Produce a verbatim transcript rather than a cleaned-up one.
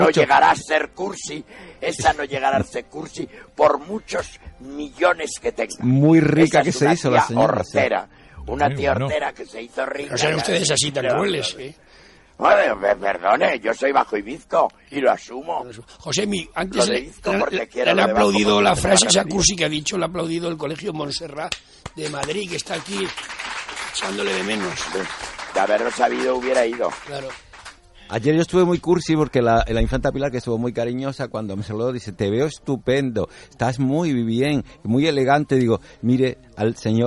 no llegará a ser cursi, esa no llegará a ser cursi por muchos millones que tenga. Muy rica esa que es se una hizo la señora. Hortera, una Muy tía bueno. hortera que se hizo rica. No sean ustedes así tan crueles, ¿eh? Bueno, me perdone, yo soy bajo y bizco y lo asumo. Josemi, antes Lo de le, Izco le- porque le quiero han lo de bajo aplaudido porque la se frase me esa va a cursi que ha dicho, le ha aplaudido el Colegio Montserrat de Madrid, que está aquí echándole de menos. De haberlo sabido hubiera ido. Claro. Ayer yo estuve muy cursi porque la, la infanta Pilar, que estuvo muy cariñosa, cuando me saludó, dice, te veo estupendo, estás muy bien, muy elegante. Digo, mire, al señor